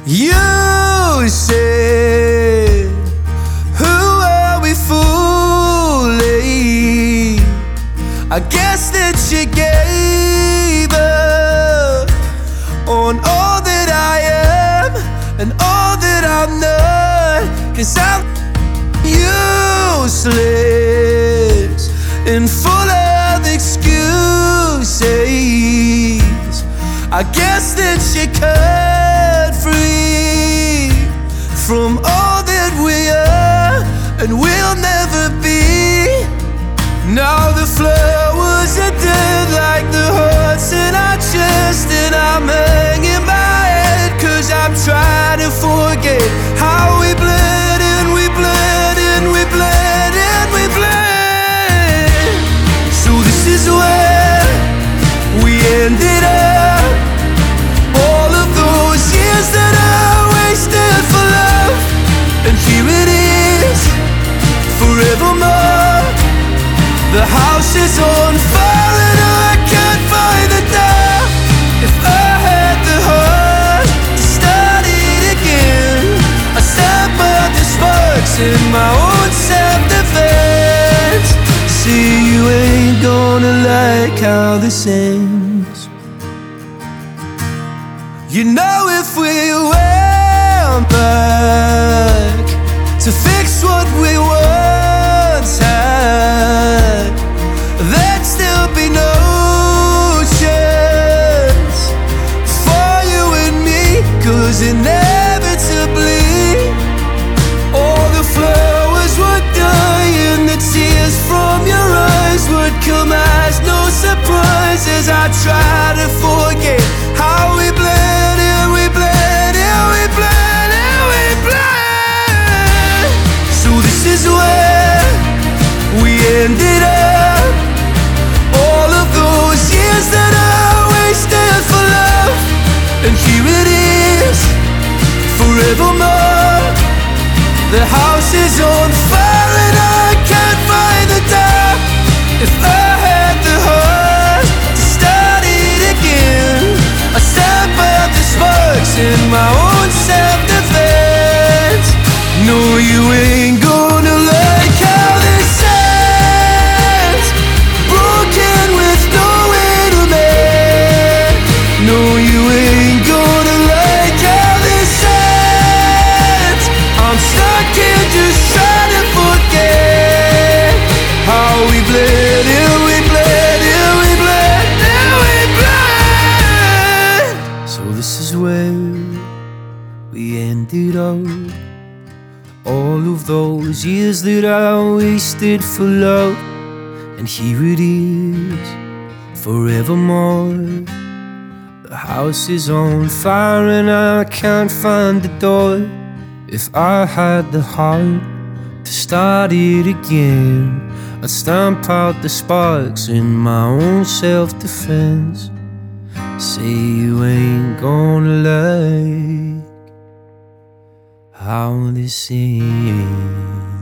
You said, who are we fooling? I guess that you gave up on all that I am and all that I'm not, 'cause I'm useless and full of excuses. I guess that you cut free from all that we are and will never be. Now the flowers are dead like the hearts in our chest, and I'm hanging my head 'cause I'm trying to forget how we bled and we bled and we bled and we bled. So this is where we ended up, all of those years that I wasted for love, and here it is, forevermore. The house is on fire and I can't find the door. If I had the heart to start it again, I'd stamp out the sparks in my own self-defense. See, you ain't gonna like how this ends. You know, if we went back to fix what we once had, there'd still be no chance for you and me, 'cause inevitably all the flowers would die and the tears from your eyes would come as no surprise, as I try to forget how we bled and we bled and we bled and we bled. So this is where we ended up, all of those years that I wasted for love, and here it is, forevermore. The house is on fire and I can't find the door. If I had the heart to start it again, I'd stamp out the sparks in my own self-defense. No, you ain't gonna like how this ends, broken with nowhere to mend. No, you ain't gonna like how this ends. I'm stuck here just trying to forget how we bled and we bled and we bled and we bled. So this is where we ended up, all of those years that I wasted for love, and here it is, forevermore. The house is on fire and I can't find the door. If I had the heart to start it again, I'd stamp out the sparks in my own self-defense. Say, you ain't gonna like how this ends.